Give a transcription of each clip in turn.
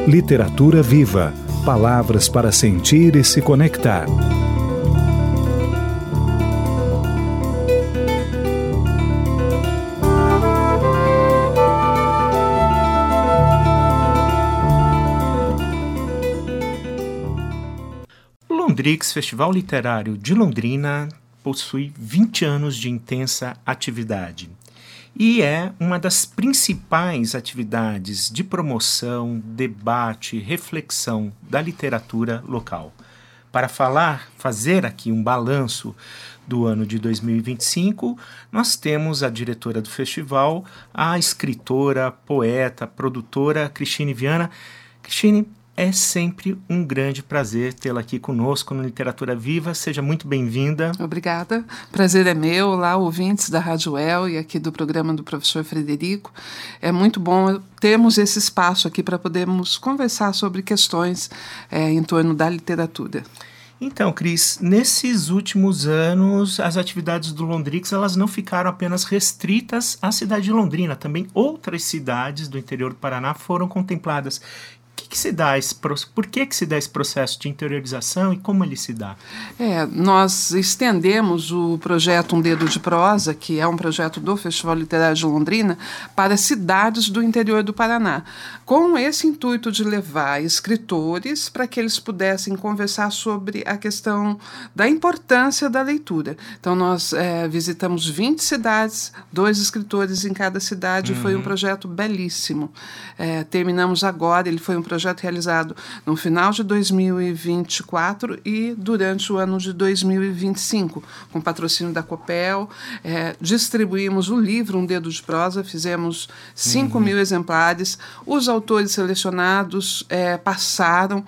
Literatura Viva. Palavras para sentir e se conectar. O Londrix Festival Literário de Londrina possui 20 anos de intensa atividade e é uma das principais atividades de promoção, debate, reflexão da literatura local. Para fazer aqui um balanço do ano de 2025, nós temos a diretora do festival, a escritora, poeta, produtora Cristine Viana. Cristine, é sempre um grande prazer tê-la aqui conosco no Literatura Viva. Seja muito bem-vinda. Obrigada. Prazer é meu. Olá, ouvintes da Rádio El e aqui do programa do professor Frederico. É muito bom termos esse espaço aqui para podermos conversar sobre questões em torno da literatura. Então, Cris, nesses últimos anos, as atividades do Londrix elas não ficaram apenas restritas à cidade de Londrina. Também outras cidades do interior do Paraná foram contempladas. Por que se dá esse processo de interiorização e como ele se dá? Nós estendemos o projeto Um Dedo de Prosa, que é um projeto do Festival Literário de Londrina, para cidades do interior do Paraná, com esse intuito de levar escritores para que eles pudessem conversar sobre a questão da importância da leitura. Então, nós visitamos 20 cidades, 2 escritores em cada cidade, e foi um projeto belíssimo. Terminamos agora, ele foi um projeto realizado no final de 2024 e durante o ano de 2025, com patrocínio da Copel. Distribuímos o livro Um Dedo de Prosa, fizemos 5.000 exemplares. Os autores selecionados passaram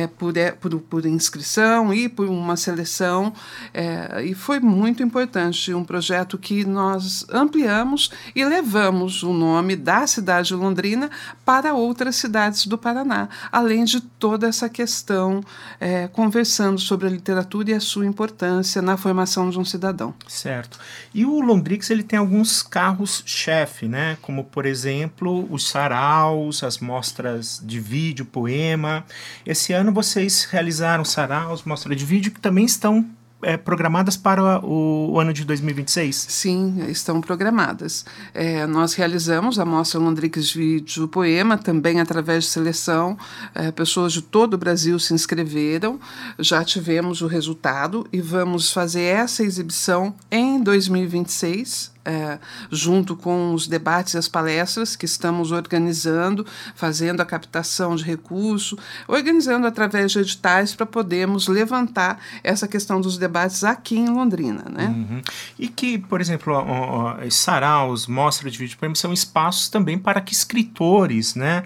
por inscrição e por uma seleção, e foi muito importante, um projeto que nós ampliamos e levamos o nome da cidade de Londrina para outras cidades do Paraná, além de toda essa questão, conversando sobre a literatura e a sua importância na formação de um cidadão. Certo. E o Londrix ele tem alguns carros-chefe, né? Como, por exemplo, os saraus, as mostras de vídeo, poema. Esse ano vocês realizaram saraus, mostras de vídeo, que também estão programadas para o ano de 2026? Sim, estão programadas. Nós realizamos a Mostra Londrix Vídeo Poema, também através de seleção. Pessoas de todo o Brasil se inscreveram, já tivemos o resultado e vamos fazer essa exibição em 2026, junto com os debates e as palestras que estamos organizando, fazendo a captação de recursos, organizando através de editais para podermos levantar essa questão dos debates aqui em Londrina, né? Uhum. E que, por exemplo, saraus, mostra de vídeo poema são espaços também para que escritores, né,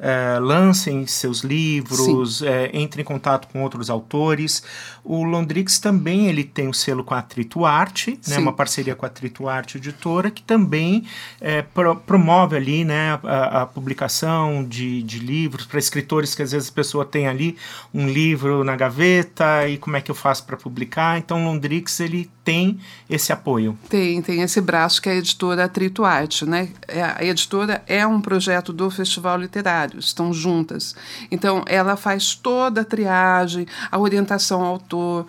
lancem seus livros, entrem em contato com outros autores. O Londrix também ele tem o selo com a Atrito Arte, né, uma parceria com a Atrito Arte Editora, que também promove ali, né, a publicação de livros para escritores que às vezes a pessoa tem ali um livro na gaveta e como é que eu faço para publicar. Então o Londrix ele tem esse apoio. Tem esse braço que é a editora Atrito Arte, né? A editora é um projeto do Festival Literário, estão juntas. Então ela faz toda a triagem, a orientação ao autor,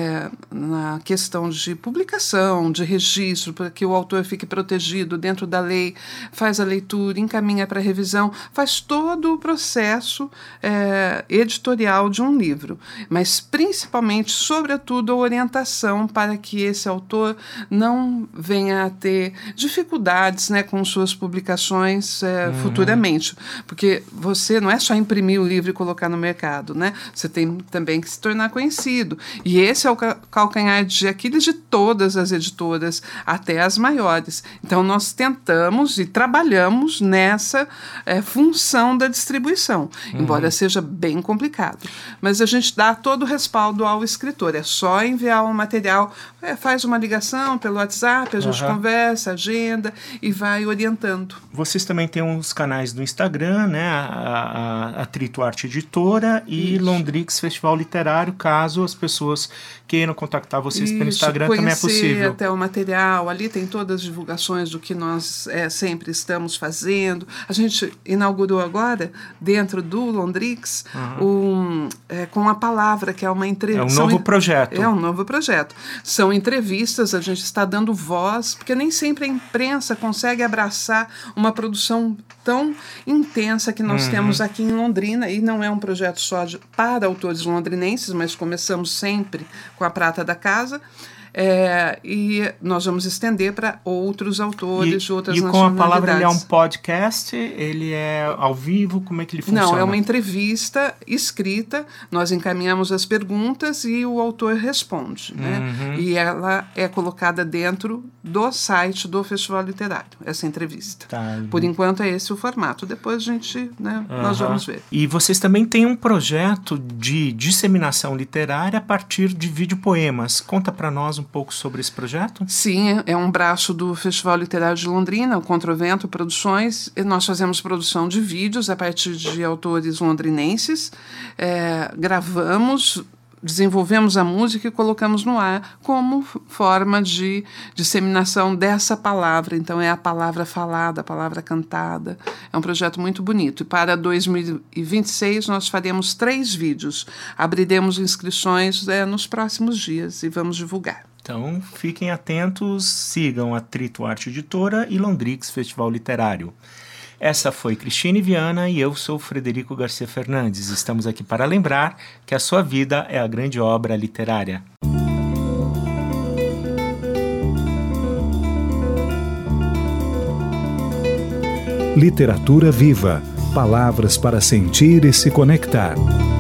na questão de publicação, de registro, para que o autor fique protegido dentro da lei, faz a leitura, encaminha para revisão, faz todo o processo editorial de um livro, mas principalmente, sobretudo, a orientação para que esse autor não venha a ter dificuldades, né, com suas publicações futuramente, porque você não é só imprimir o livro e colocar no mercado, né? Você tem também que se tornar conhecido, e esse é o calcanhar de Aquiles de todas as editoras, até as maiores. Então nós tentamos e trabalhamos nessa função da distribuição, embora seja bem complicado, mas a gente dá todo o respaldo ao escritor, é só enviar o material, faz uma ligação pelo WhatsApp, a gente conversa, agenda e vai orientando. Vocês também têm uns canais no Instagram, né? A Trito Arte Editora e Londrix Festival Literário, caso as pessoas queiram contactar vocês pelo Instagram, também é possível. Até o material, ali tem todas as divulgações do que nós sempre estamos fazendo. A gente inaugurou agora, dentro do Londrix, com a palavra, que é uma entrevista. É um novo projeto. É um novo projeto. São entrevistas, a gente está dando voz, porque nem sempre a imprensa consegue abraçar uma produção tão intensa que nós temos aqui em Londrina, e não é um projeto só para autores londrinenses, mas começamos sempre com a Prata da Casa. E nós vamos estender para outros autores de outras nacionalidades. E com a palavra, ele é um podcast? Ele é ao vivo? Como é que ele funciona? Não, é uma entrevista escrita, nós encaminhamos as perguntas e o autor responde, né? E ela é colocada dentro do site do Festival Literário, essa entrevista. Por enquanto é esse o formato, depois a gente, né, nós vamos ver. E vocês também têm um projeto de disseminação literária a partir de videopoemas. Conta para nós um pouco sobre esse projeto? Sim, é um braço do Festival Literário de Londrina, o Contravento Produções, e nós fazemos produção de vídeos a partir de autores londrinenses, gravamos, desenvolvemos a música e colocamos no ar como forma de disseminação dessa palavra. Então é a palavra falada, a palavra cantada. É um projeto muito bonito. E para 2026 nós faremos 3 vídeos. Abriremos inscrições nos próximos dias e vamos divulgar. Então fiquem atentos, sigam a Trito Arte Editora e Londrix Festival Literário. Essa foi Cristine Viana e eu sou Frederico Garcia Fernandes. Estamos aqui para lembrar que a sua vida é a grande obra literária. Literatura viva. Palavras para sentir e se conectar.